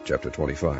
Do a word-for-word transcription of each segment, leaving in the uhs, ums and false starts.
Chapter twenty-five.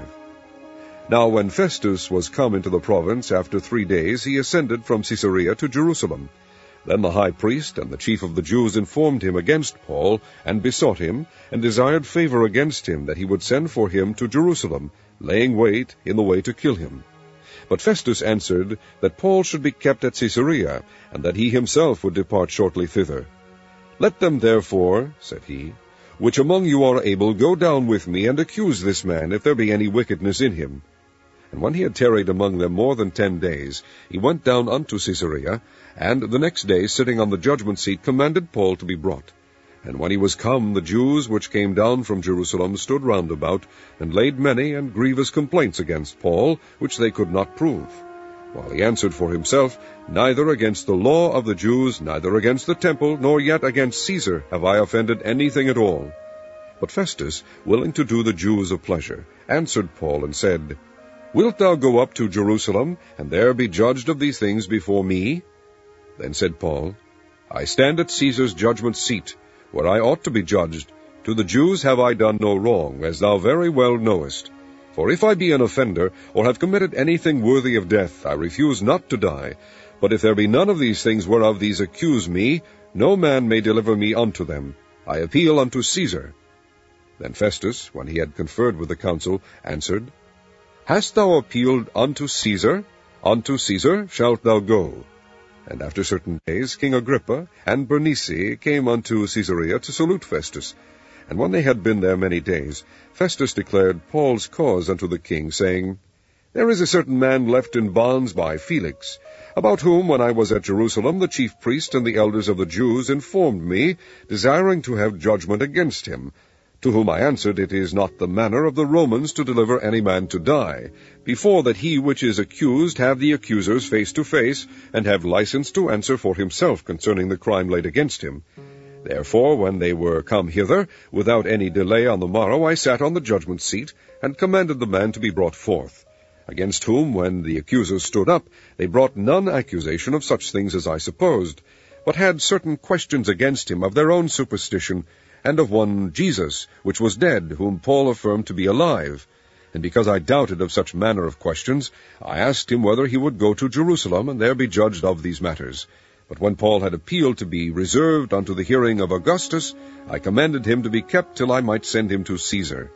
Now when Festus was come into the province after three days, he ascended from Caesarea to Jerusalem. Then the high priest and the chief of the Jews informed him against Paul, and besought him, and desired favor against him, that he would send for him to Jerusalem, laying wait in the way to kill him. But Festus answered that Paul should be kept at Caesarea, and that he himself would depart shortly thither. Let them therefore, said he, which among you are able, go down with me, and accuse this man, if there be any wickedness in him. And when he had tarried among them more than ten days, he went down unto Caesarea, and the next day, sitting on the judgment seat, commanded Paul to be brought. And when he was come, the Jews which came down from Jerusalem stood round about, and laid many and grievous complaints against Paul, which they could not prove. While he answered for himself, Neither against the law of the Jews, neither against the temple, nor yet against Caesar have I offended anything at all. But Festus, willing to do the Jews a pleasure, answered Paul, and said, Wilt thou go up to Jerusalem, and there be judged of these things before me? Then said Paul, I stand at Caesar's judgment seat, where I ought to be judged. To the Jews have I done no wrong, as thou very well knowest. For if I be an offender, or have committed anything worthy of death, I refuse not to die. But if there be none of these things whereof these accuse me, no man may deliver me unto them. I appeal unto Caesar. Then Festus, when he had conferred with the council, answered, Hast thou appealed unto Caesar? Unto Caesar shalt thou go. And after certain days King Agrippa and Bernice came unto Caesarea to salute Festus. And when they had been there many days, Festus declared Paul's cause unto the king, saying, There is a certain man left in bonds by Felix, about whom, when I was at Jerusalem, the chief priest and the elders of the Jews informed me, desiring to have judgment against him. To whom I answered, It is not the manner of the Romans to deliver any man to die, before that he which is accused have the accusers face to face, and have license to answer for himself concerning the crime laid against him. Therefore, when they were come hither, without any delay on the morrow, I sat on the judgment seat, and commanded the man to be brought forth. Against whom, when the accusers stood up, they brought none accusation of such things as I supposed, but had certain questions against him of their own superstition, and of one Jesus, which was dead, whom Paul affirmed to be alive. And because I doubted of such manner of questions, I asked him whether he would go to Jerusalem, and there be judged of these matters. But when Paul had appealed to be reserved unto the hearing of Augustus, I commanded him to be kept till I might send him to Caesar.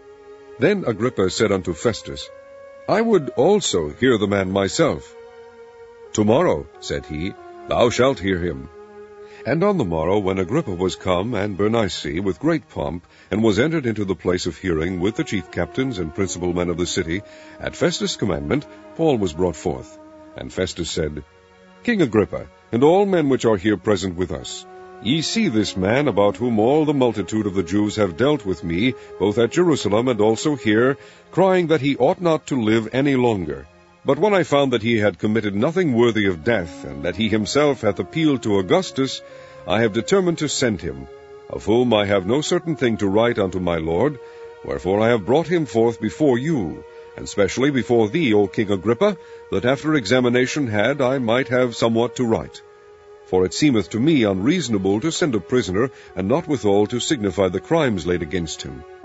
Then Agrippa said unto Festus, I would also hear the man myself. Tomorrow, said he, thou shalt hear him. And on the morrow, when Agrippa was come, and Bernice, with great pomp, and was entered into the place of hearing with the chief captains and principal men of the city, at Festus' commandment, Paul was brought forth. And Festus said, King Agrippa, and all men which are here present with us, ye see this man, about whom all the multitude of the Jews have dealt with me, both at Jerusalem and also here, crying that he ought not to live any longer. But when I found that he had committed nothing worthy of death, and that he himself hath appealed to Augustus, I have determined to send him, of whom I have no certain thing to write unto my lord, wherefore I have brought him forth before you, and specially before thee, O King Agrippa, that after examination had I might have somewhat to write. For it seemeth to me unreasonable to send a prisoner, and not withal to signify the crimes laid against him.